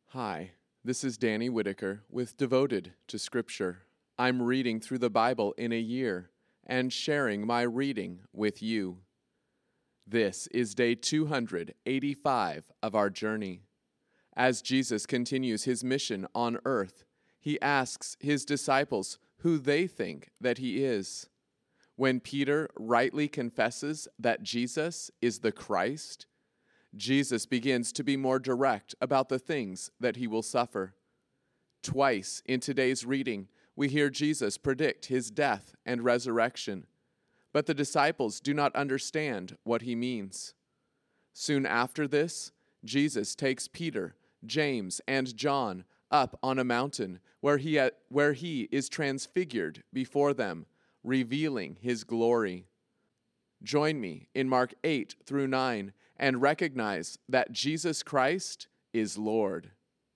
Hi, this is Danny Whitaker with Devoted to Scripture. I'm reading through the Bible in a year and sharing my reading with you. This is day 285 of our journey. As Jesus continues his mission on earth, he asks his disciples who they think that he is. When Peter rightly confesses that Jesus is the Christ, Jesus begins to be more direct about the things that he will suffer. Twice in today's reading, we hear Jesus predict his death and resurrection, but the disciples do not understand what he means. Soon after this, Jesus takes Peter, James, and John up on a mountain where he is transfigured before them, revealing his glory. Join me in Mark 8 through 9 and recognize that Jesus Christ is Lord.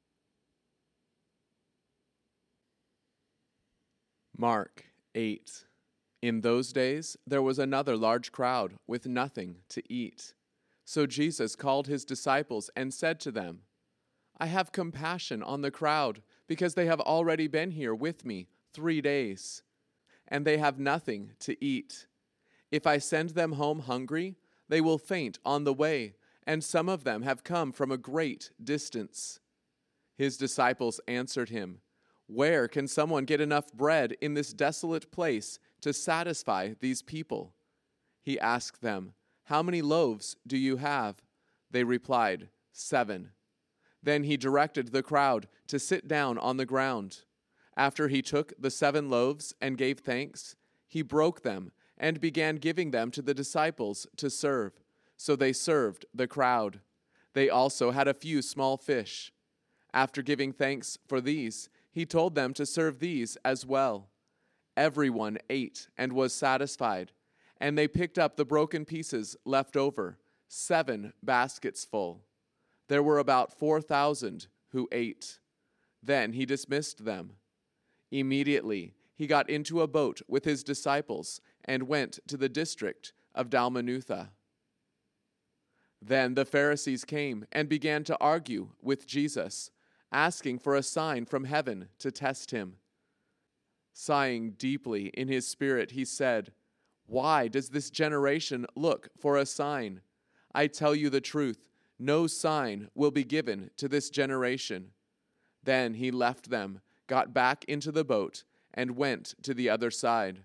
Mark 8. In those days there was another large crowd with nothing to eat. So Jesus called his disciples and said to them, I have compassion on the crowd, because they have already been here with me 3 days, and they have nothing to eat. If I send them home hungry, they will faint on the way, and some of them have come from a great distance. His disciples answered him, Where can someone get enough bread in this desolate place to satisfy these people? He asked them, How many loaves do you have? They replied, 7. Then he directed the crowd to sit down on the ground. After he took the 7 loaves and gave thanks, he broke them and began giving them to the disciples to serve. So they served the crowd. They also had a few small fish. After giving thanks for these, he told them to serve these as well. Everyone ate and was satisfied, and they picked up the broken pieces left over, 7 baskets full. There were about 4,000 who ate. Then he dismissed them. Immediately he got into a boat with his disciples and went to the district of Dalmanutha. Then the Pharisees came and began to argue with Jesus, asking for a sign from heaven to test him. Sighing deeply in his spirit, he said, Why does this generation look for a sign? I tell you the truth, no sign will be given to this generation. Then he left them, got back into the boat, and went to the other side.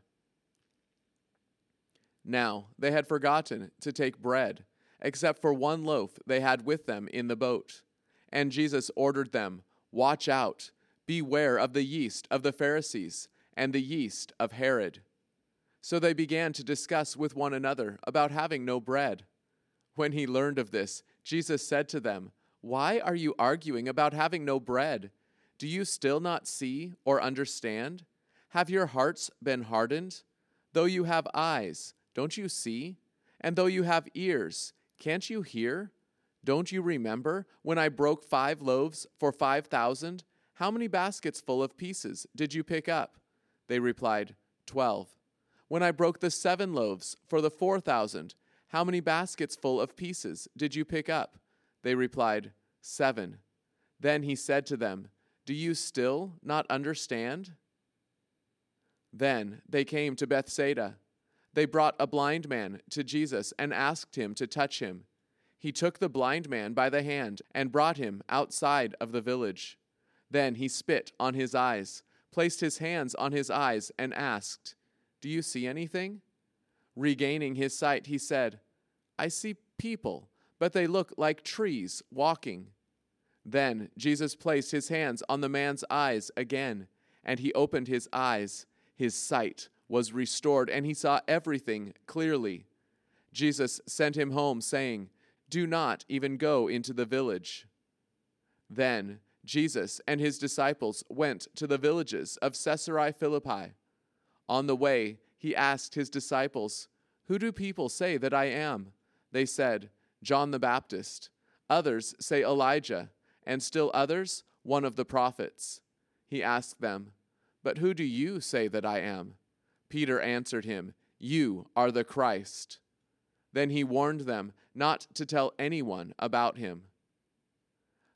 Now they had forgotten to take bread, except for 1 loaf they had with them in the boat. And Jesus ordered them, Watch out, beware of the yeast of the Pharisees and the yeast of Herod. So they began to discuss with one another about having no bread. When he learned of this, Jesus said to them, Why are you arguing about having no bread? Do you still not see or understand? Have your hearts been hardened? Though you have eyes, don't you see? And though you have ears, can't you hear? Don't you remember when I broke 5 loaves for 5,000? How many baskets full of pieces did you pick up? They replied, 12. When I broke the 7 loaves for the 4,000, how many baskets full of pieces did you pick up? They replied, 7. Then he said to them, Do you still not understand? Then they came to Bethsaida. They brought a blind man to Jesus and asked him to touch him. He took the blind man by the hand and brought him outside of the village. Then he spit on his eyes, placed his hands on his eyes, and asked, Do you see anything? Regaining his sight, he said, I see people, but they look like trees walking. Then Jesus placed his hands on the man's eyes again, and he opened his eyes. His sight was restored, and he saw everything clearly. Jesus sent him home, saying, Do not even go into the village. Then Jesus and his disciples went to the villages of Caesarea Philippi. On the way, he asked his disciples, Who do people say that I am? They said, John the Baptist. Others say Elijah, and still others, one of the prophets. He asked them, But who do you say that I am? Peter answered him, You are the Christ. Then he warned them not to tell anyone about him.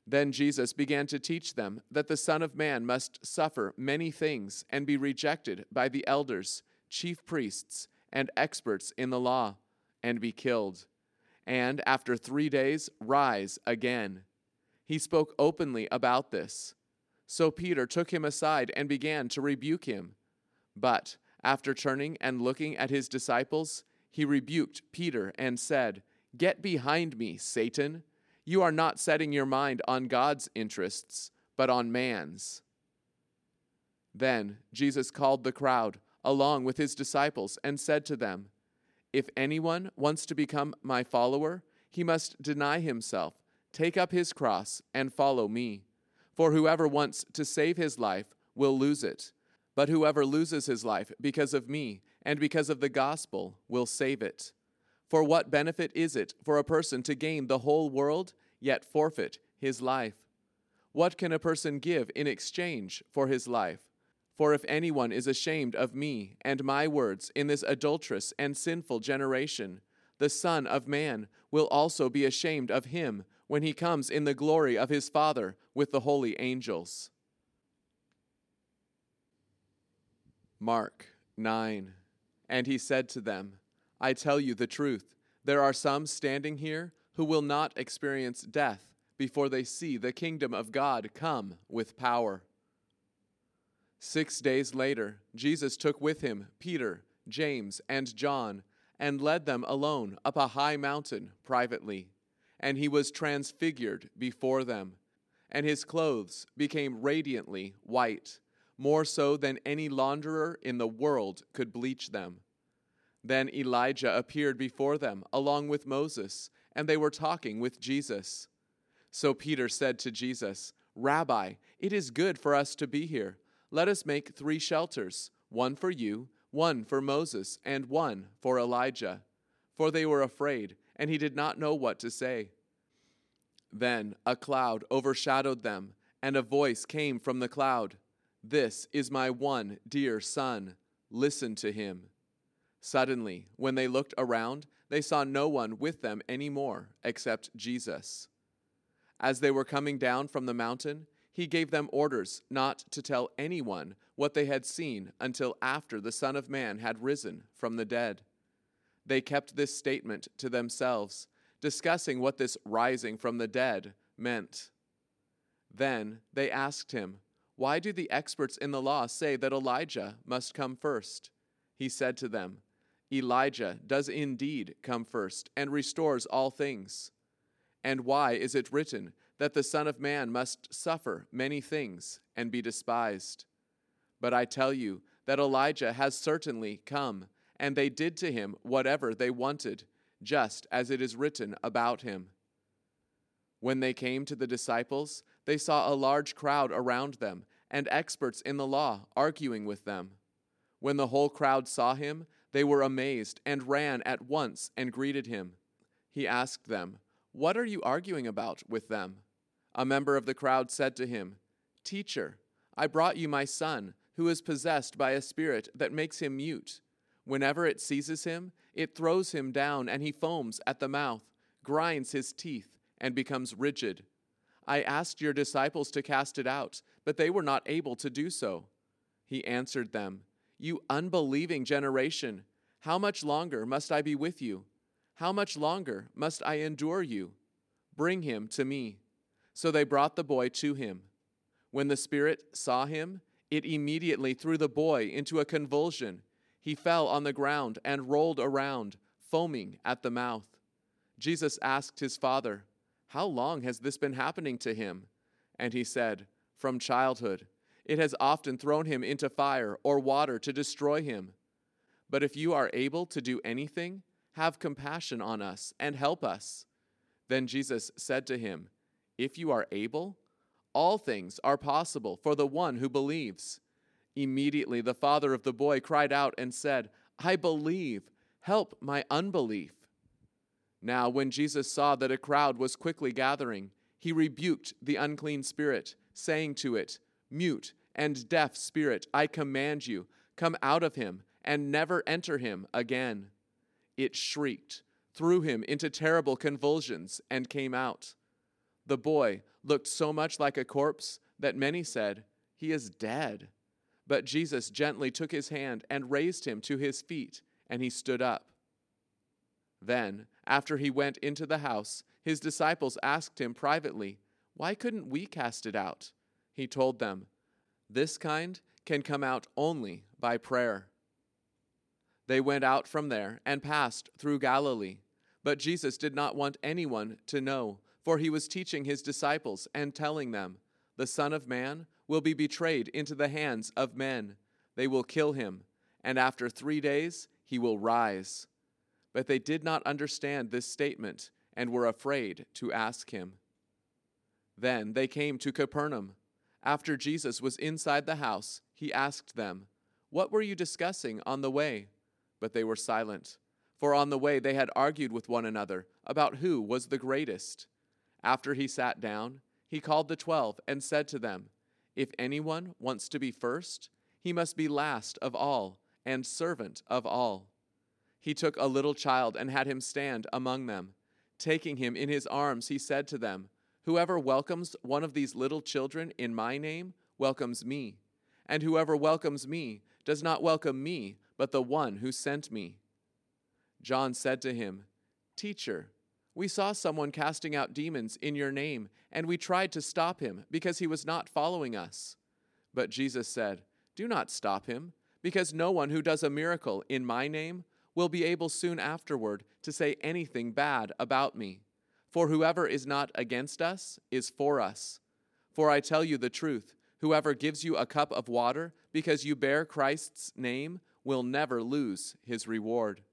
Then Jesus began to teach them that the Son of Man must suffer many things and be rejected by the elders, chief priests, and experts in the law, and be killed, and after 3 days rise again. He spoke openly about this. So Peter took him aside and began to rebuke him. But after turning and looking at his disciples, he rebuked Peter and said, "Get behind me, Satan. You are not setting your mind on God's interests, but on man's." Then Jesus called the crowd along with his disciples and said to them, "If anyone wants to become my follower, he must deny himself, take up his cross, and follow me. For whoever wants to save his life will lose it, but whoever loses his life because of me and because of the gospel will save it. For what benefit is it for a person to gain the whole world, yet forfeit his life? What can a person give in exchange for his life? For if anyone is ashamed of me and my words in this adulterous and sinful generation, the Son of Man will also be ashamed of him when he comes in the glory of his Father with the holy angels." Mark 9. And he said to them, "I tell you the truth, there are some standing here who will not experience death before they see the kingdom of God come with power." 6 days later, Jesus took with him Peter, James, and John, and led them alone up a high mountain privately. And he was transfigured before them, and his clothes became radiantly white, more so than any launderer in the world could bleach them. Then Elijah appeared before them along with Moses, and they were talking with Jesus. So Peter said to Jesus, "Rabbi, it is good for us to be here. Let us make 3 shelters, one for you, one for Moses, and one for Elijah." For they were afraid, and he did not know what to say. Then a cloud overshadowed them, and a voice came from the cloud, "This is my one dear Son. Listen to him." Suddenly, when they looked around, they saw no one with them any more except Jesus. As they were coming down from the mountain, he gave them orders not to tell anyone what they had seen until after the Son of Man had risen from the dead. They kept this statement to themselves, discussing what this rising from the dead meant. Then they asked him, "Why do the experts in the law say that Elijah must come first?" He said to them, "Elijah does indeed come first and restores all things. And why is it written that the Son of Man must suffer many things and be despised? But I tell you that Elijah has certainly come, and they did to him whatever they wanted, just as it is written about him." When they came to the disciples, they saw a large crowd around them, and experts in the law arguing with them. When the whole crowd saw him, they were amazed and ran at once and greeted him. He asked them, "What are you arguing about with them?" A member of the crowd said to him, "Teacher, I brought you my son, who is possessed by a spirit that makes him mute. Whenever it seizes him, it throws him down, and he foams at the mouth, grinds his teeth, and becomes rigid. I asked your disciples to cast it out, but they were not able to do so." He answered them, "You unbelieving generation, how much longer must I be with you? How much longer must I endure you? Bring him to me." So they brought the boy to him. When the spirit saw him, it immediately threw the boy into a convulsion. He fell on the ground and rolled around, foaming at the mouth. Jesus asked his father, "How long has this been happening to him?" And he said, "From childhood. It has often thrown him into fire or water to destroy him. But if you are able to do anything, have compassion on us and help us." Then Jesus said to him, "If you are able, all things are possible for the one who believes." Immediately the father of the boy cried out and said, "I believe, help my unbelief." Now when Jesus saw that a crowd was quickly gathering, he rebuked the unclean spirit, saying to it, "Mute and deaf spirit, I command you, come out of him and never enter him again." It shrieked, threw him into terrible convulsions, and came out. The boy looked so much like a corpse that many said, "He is dead." But Jesus gently took his hand and raised him to his feet, and he stood up. Then, after he went into the house, his disciples asked him privately, "Why couldn't we cast it out?" He told them, "This kind can come out only by prayer." They went out from there and passed through Galilee. But Jesus did not want anyone to know, for he was teaching his disciples and telling them, "The Son of Man will be betrayed into the hands of men. They will kill him, and after 3 days he will rise." But they did not understand this statement and were afraid to ask him. Then they came to Capernaum. After Jesus was inside the house, he asked them, "What were you discussing on the way?" But they were silent, for on the way they had argued with one another about who was the greatest. After he sat down, he called the 12 and said to them, "If anyone wants to be first, he must be last of all and servant of all." He took a little child and had him stand among them. Taking him in his arms, he said to them, "Whoever welcomes one of these little children in my name welcomes me, and whoever welcomes me does not welcome me, but the one who sent me." John said to him, "Teacher, we saw someone casting out demons in your name, and we tried to stop him because he was not following us." But Jesus said, "Do not stop him, because no one who does a miracle in my name will be able soon afterward to say anything bad about me. For whoever is not against us is for us. For I tell you the truth, whoever gives you a cup of water because you bear Christ's name will never lose his reward.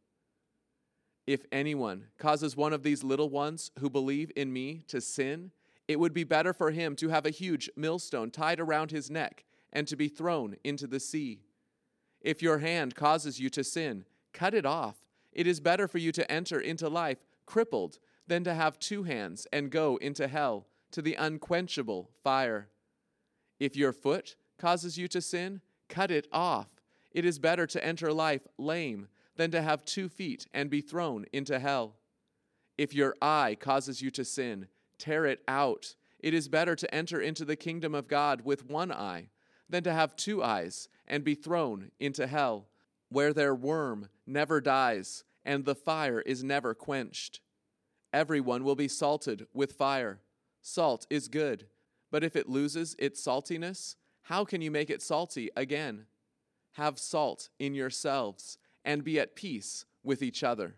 If anyone causes one of these little ones who believe in me to sin, it would be better for him to have a huge millstone tied around his neck and to be thrown into the sea. If your hand causes you to sin, cut it off. It is better for you to enter into life crippled than to have 2 hands and go into hell, to the unquenchable fire. If your foot causes you to sin, cut it off. It is better to enter life lame than to have 2 feet and be thrown into hell. If your eye causes you to sin, tear it out. It is better to enter into the kingdom of God with 1 eye than to have 2 eyes and be thrown into hell, where their worm never dies and the fire is never quenched. Everyone will be salted with fire. Salt is good, but if it loses its saltiness, how can you make it salty again? Have salt in yourselves and be at peace with each other.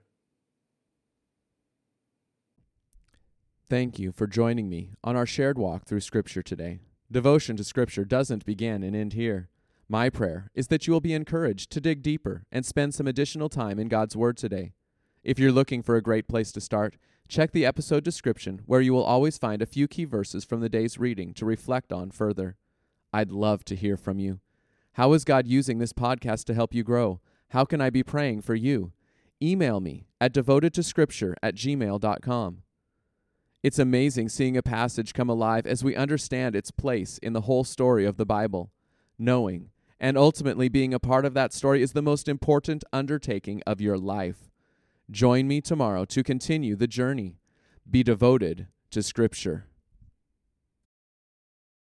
Thank you for joining me on our shared walk through Scripture today. Devotion to Scripture doesn't begin and end here. My prayer is that you will be encouraged to dig deeper and spend some additional time in God's Word today. If you're looking for a great place to start, check the episode description where you will always find a few key verses from the day's reading to reflect on further. I'd love to hear from you. How is God using this podcast to help you grow? How can I be praying for you? Email me at devotedtoscripture@gmail.com. It's amazing seeing a passage come alive as we understand its place in the whole story of the Bible. Knowing and ultimately being a part of that story is the most important undertaking of your life. Join me tomorrow to continue the journey. Be devoted to Scripture.